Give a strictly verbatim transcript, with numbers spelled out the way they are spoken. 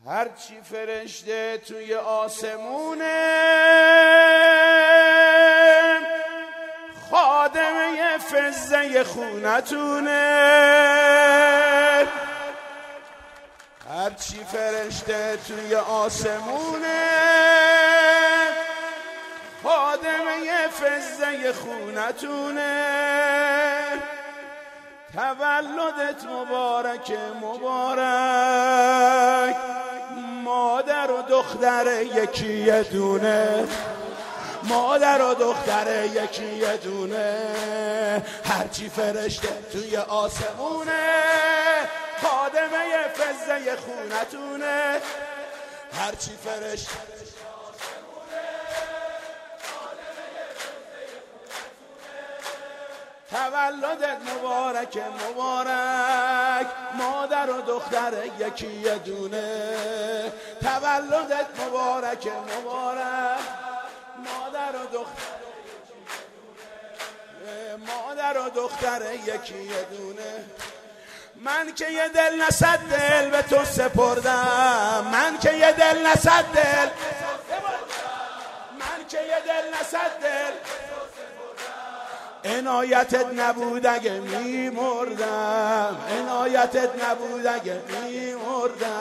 هرچی فرشته توی آسمونه خادمه فزه خونتونه. هرچی فرشته توی آسمونه خادمه فزه خونتونه. تولدت مبارک مبارک، مادر و دختر یکی یه دونه، مادر و دختر یکی یه دونه. هرچی فرشته توی آسمونه خادمه فزه خونتونه. هرچی فرشته تولدت مبارک مبارک، مادر و دختر یکی یه دونه. تولدت مبارک مبارک، مادر و دختر مادر و دختر یکی یه دونه. من که یه دل نصد دل به تو سپردم، من که یه دل نصد دل من که یه دل نصد دل عنایتت نبود اگه میمردم، عنایتت نبود اگه میمردم.